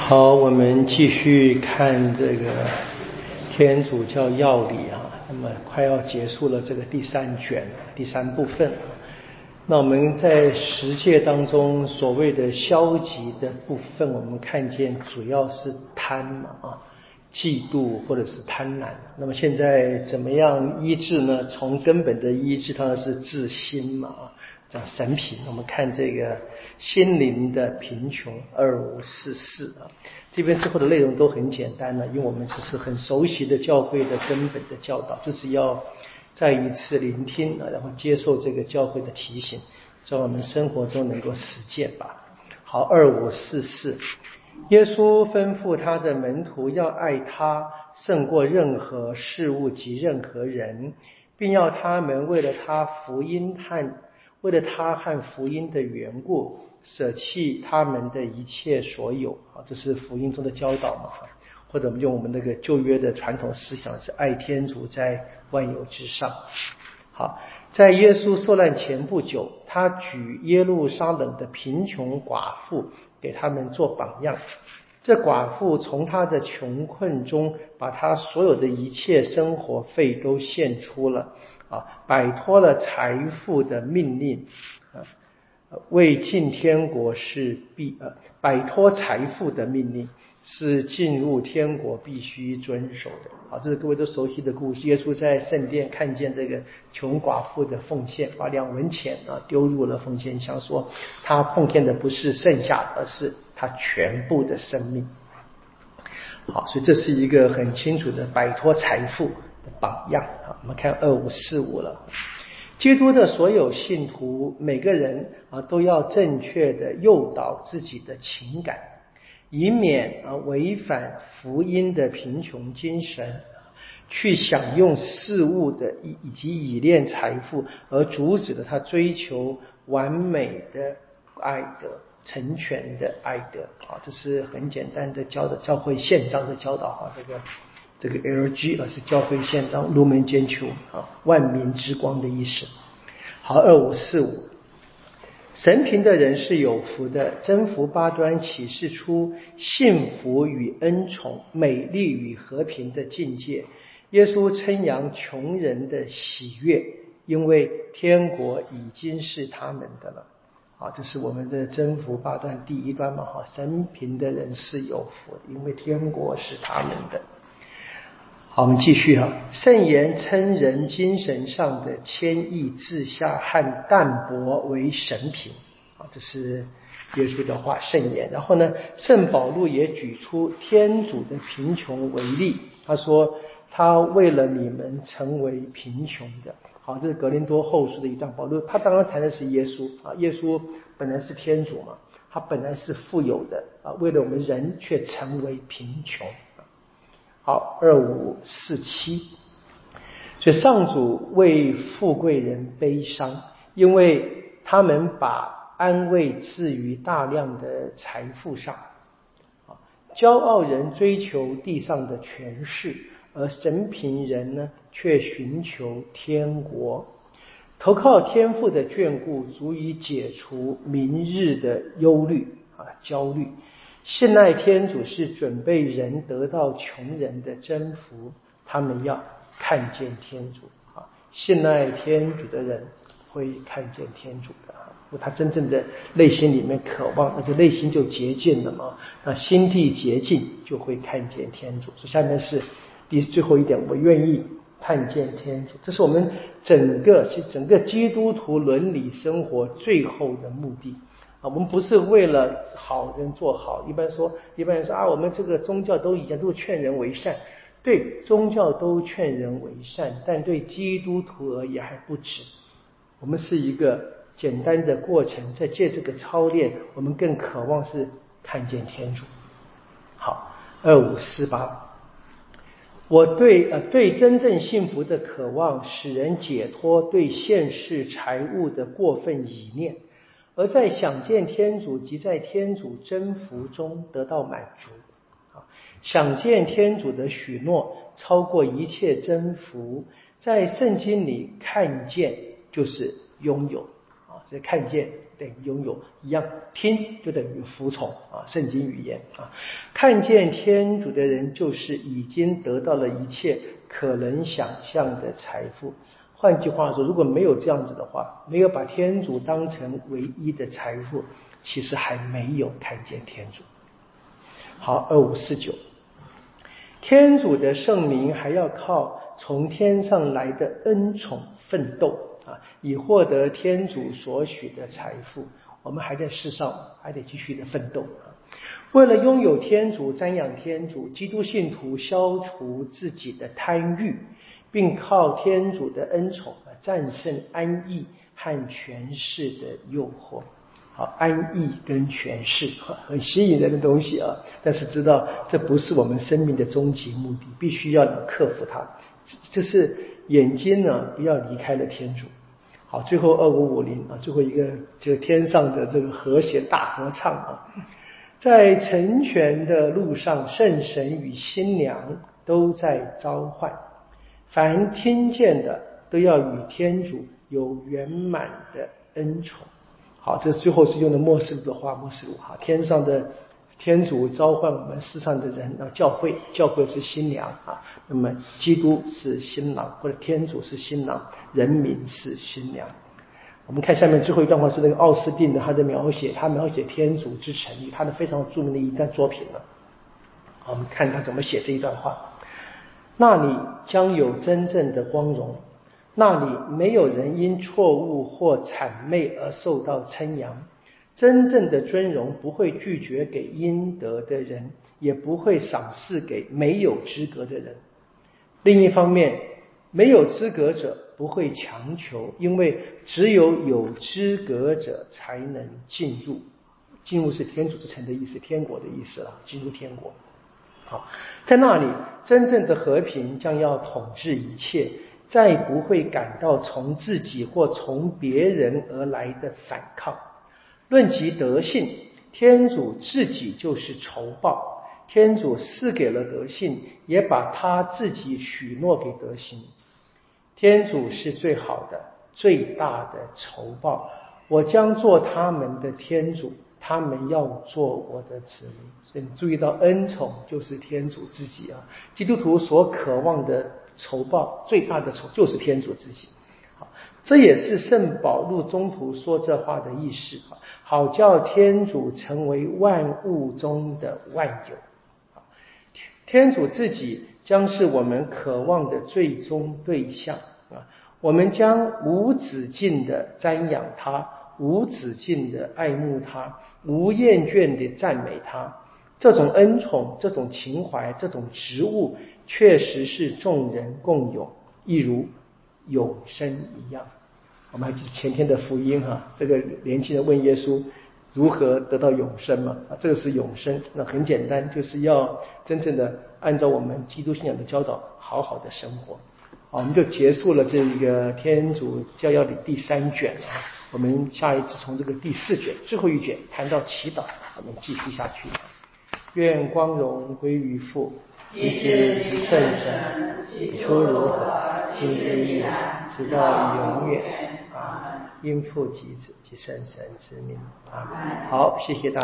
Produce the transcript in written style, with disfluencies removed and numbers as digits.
好，我们继续看这个天主教要理啊，那么快要结束了这个第三卷第三部分。那我们在十诫当中所谓的消极的部分，我们看见主要是贪嘛嫉妒或者是贪婪。那么现在怎么样医治呢？从根本的医治当然是治心嘛讲神品。我们看这个心灵的贫穷2544这边之后的内容都很简单了，因为我们只是很熟悉的教会的根本的教导，就是要再一次聆听然后接受这个教会的提醒，在我们生活中能够实践吧。好，2544，耶稣吩咐他的门徒要爱他胜过任何事物及任何人，并要他们为了他和福音的缘故舍弃他们的一切所有这是福音中的教导嘛，或者我们用我们那个旧约的传统思想是爱天主在万有之上。好，在耶稣受难前不久，他举耶路撒冷的贫穷寡妇给他们做榜样。这寡妇从她的穷困中把她所有的一切生活费都献出了摆脱了财富的命令为进天国摆脱财富的命令是进入天国必须遵守的。这是各位都熟悉的故事。耶稣在圣殿看见这个穷寡妇的奉献，把2文钱丢入了奉献箱，说他奉献的不是剩下，而是他全部的生命。好，所以这是一个很清楚的摆脱财富的榜样。我们看2545了。基督的所有信徒每个人都要正确的诱导自己的情感，以免违反福音的贫穷精神，去享用事物的以及依恋财富，而阻止了他追求完美的爱德、成全的爱德。这是很简单的教会宪章的教导。这个 LG 是教会宪章 Lumen Gentium 万民之光的意思。好，2545，神贫的人是有福的，真福八端启示出幸福与恩宠、美丽与和平的境界。耶稣称扬穷人的喜悦，因为天国已经是他们的了。这是我们的真福八端第一端嘛，神贫的人是有福的，因为天国是他们的。好，我们继续圣言称人精神上的谦抑、自下和淡泊为神贫。这是耶稣的话，圣言。然后呢，圣保禄也举出天主的贫穷为例，他说他为了你们成为贫穷的。好，这是格林多后书的一段。保禄他当然谈的是耶稣耶稣本来是天主嘛，他本来是富有的为了我们人却成为贫穷。好，2547，所以上主为富贵人悲伤，因为他们把安慰置于大量的财富上。骄傲人追求地上的权势，而神贫人呢，却寻求天国。投靠天父的眷顾，足以解除明日的忧虑焦虑。信赖天主是准备人得到穷人的征服，他们要看见天主信赖天主的人会看见天主的他真正的内心里面渴望，那就内心就洁净了嘛。那心地洁净就会看见天主。所以下面是最后一点，我愿意看见天主。这是我们整个基督徒伦理生活最后的目的。我们不是为了好人做好。一般人说我们这个宗教都以前都劝人为善。对，宗教都劝人为善，但对基督徒而言还不止。我们是一个简单的过程，在借这个操练，我们更渴望是看见天主。好，2548，我对真正幸福的渴望，使人解脱对现世财物的过分倚念，而在想见天主及在天主真福中得到满足。想见天主的许诺超过一切真福，在圣经里看见就是拥有所以看见等于拥有一样，听就等于服从啊，圣经语言啊。看见天主的人，就是已经得到了一切可能想象的财富。换句话说，如果没有这样子的话，没有把天主当成唯一的财富，其实还没有看见天主。好，2549，天主的圣名还要靠从天上来的恩宠奋斗啊，以获得天主所许的财富。我们还在世上，还得继续的奋斗啊。为了拥有天主，瞻仰天主，基督信徒消除自己的贪欲，并靠天主的恩宠战胜安逸和权势的诱惑。好，安逸跟权势很吸引人的东西啊，但是知道这不是我们生命的终极目的，必须要克服它。这是眼睛呢不要离开了天主。好，最后2550啊，最后一个就天上的这个和谐大合唱啊，在成全的路上，圣神与新娘都在召唤，凡听见的都要与天主有圆满的恩宠。好，这最后是用的默示录的话，默示录哈，天上的天主召唤我们世上的人，教会是新娘啊，那么基督是新郎，或者天主是新郎，人民是新娘。我们看下面最后一段话是那个奥斯定的他描写天主之诚意，他的非常著名的一段作品了。我们看他怎么写这一段话：那里将有真正的光荣，那里没有人因错误或谄媚而受到称扬，真正的尊荣不会拒绝给应得的人，也不会赏赐给没有资格的人。另一方面，没有资格者不会强求，因为只有有资格者才能进入。进入是天主之城的意思，天国的意思了，进入天国。好，在那里真正的和平将要统治一切，再不会感到从自己或从别人而来的反抗。论及德性，天主自己就是酬报，天主赐给了德性，也把他自己许诺给德行。天主是最好的最大的酬报，我将做他们的天主，他们要做我的子民。所以你注意到恩宠就是天主自己啊，基督徒所渴望的酬报，最大的酬就是天主自己。好，这也是圣保禄宗徒说这话的意思，好叫天主成为万物中的万有。天主自己将是我们渴望的最终对象啊！我们将无止境的瞻仰他，无止境的爱慕他，无厌倦的赞美他。这种恩宠，这种情怀，这种职务，确实是众人共有，一如永生一样。我们还记得前天的福音这个年轻人问耶稣如何得到永生嘛？这个是永生，那很简单，就是要真正的按照我们基督信仰的教导，好好的生活。好，我们就结束了这个天主教要理第3卷啊。我们下一次从这个第4卷最后一卷谈到祈祷，我们继续下去。愿光荣归于父、及子、及圣神，出如何，今日亦然，直到永远。阿们。因父及子及圣神之名。阿们。好，谢谢大家。